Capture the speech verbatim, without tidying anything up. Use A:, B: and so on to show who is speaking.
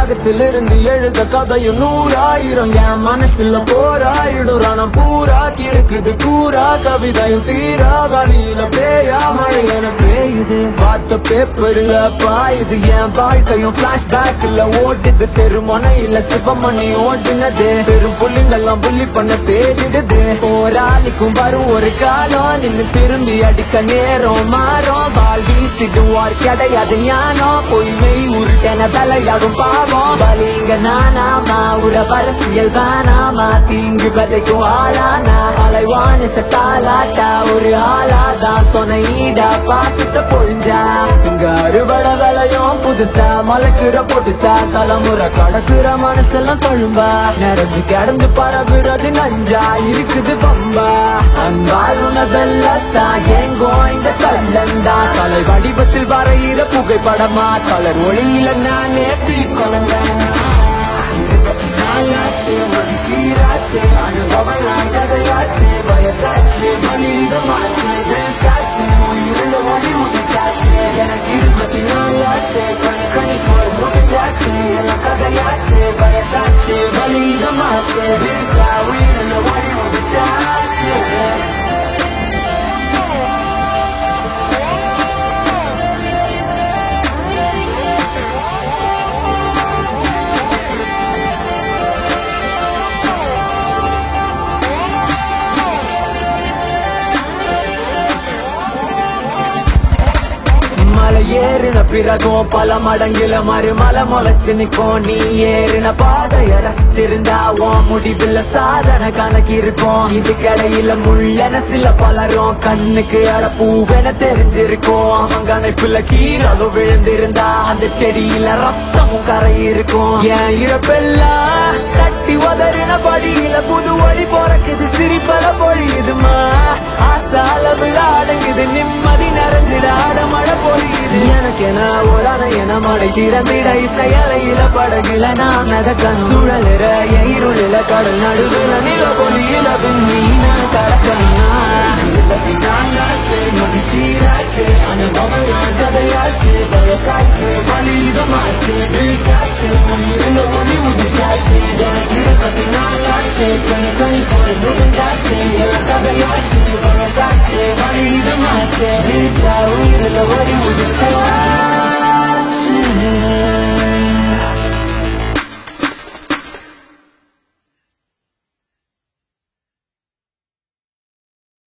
A: புத்தகத்திலிருந்து எழுத கதையும் நூறாயிரம் என் மனசுல போராயிடும் ரணம் பூரா இருக்குது கூறா கவிதையும் தீரா வழியில பேயா மழையன பெய்யுது பார்த்த பேப்பர்ல பாயுது என் வாழ்க்கையும் பிளாஷ்பேக்ல ஓட்டுது பெருமனையில சிவமணி ஓட்டுனது பெரும் புள்ளிங்கெல்லாம் புள்ளி பண்ண தேடிடுது போராளிக்கும் வரும் ஒரு காலம் நின்னு திரும்பி அடிக்க நேரம் மாறும் பால் வீசிடுவார் கிடையாது ஞானம் பொய்மை உருட்டென தலையாகும் பாவம் பலிங்க நானாமா உற அரசியல் வேணாமா தீங்கு விதைக்கும் ஆளானா அலைவான சட்டாலாட்டா ஒரு ஆளாதான் துணையிடா பாசத்தை பொழிஞ்சா இங்க அறுவடை விளையும் புதுசா மலைக்குற பொடுசா தலைமுறை கடக்குற மனசெல்லாம் தழும்பா நிறைஞ்சு கிடந்து பரவுறது நஞ்சா இருக்குது பம்பா அன்பால் உணவெல்லத்தான் எங்கும் இந்த கல்லந்தா தலை வடிவத்தில் வரையிற புகைப்படமா கலர் ஒளியில நான் நேர்த்தி கொலந்தேன் மதி சீராச்சு அனுபவம் கதையாச்சு வயசாச்சு மனிதமாச்சு சாச்சு உயிருள்ள மொழி உதிச்சாச்சு எனக்கு இருபத்தி நாலாச்சு கணி கணி போய் முடிஞ்சாச்சு எல்லாம் கதையாச்சு வயசாச்சு மனிதமாச்சு விரிச்சா உயிருள்ள மொழி உதிச்சாச்சு மலை ஏறின பிறகும் பல மடங்கில மறுமலை முளைச்சு நிக்கும் நீ ஏறின பாதைய ரசிச்சிருந்தா உன் முடிவில் சாதனை கணக்கு இருக்கும் இது கடையில முள்ளென சில பலரும் கண்ணுக்கு அட பூவென தெரிஞ்சிருக்கும் அவன் கணைப்புல கீரலும் விழுந்திருந்தா அந்த செடியில ரத்தமும் கரை இருக்கும் என் இழப்பெல்லாம் தட்டி உதறின படியில புது வழி பிறக்குது சிரிப்பல பொழியுதுமா ஆசால விழா அடங்குது நிம்மதி நிறைஞ்சிட ஆட மழை பொழியுது எனக்கென ஒரு என மழை திறந்திட இசையலையில படகுல நான் நடக்கணும் சுழலுற இருளில கடல் நடுவில் நில பொலியில மீனா கடக்கணும்னா இருபத்தி நாலாச்சு மதி சீராச்சு அனுபவம் கதையாச்சு வயசாச்சு மனிதமாச்சு வீச்சாச்சு உயிருள்ள ஒளி உதிச்சாச்சு எனக்கு இருபத்தி நாலாச்சு கணி கணி போய் முடிஞ்சாச்சு எல்லாம் கதையாச்சு வயசாச்சு மனிதமாச்சு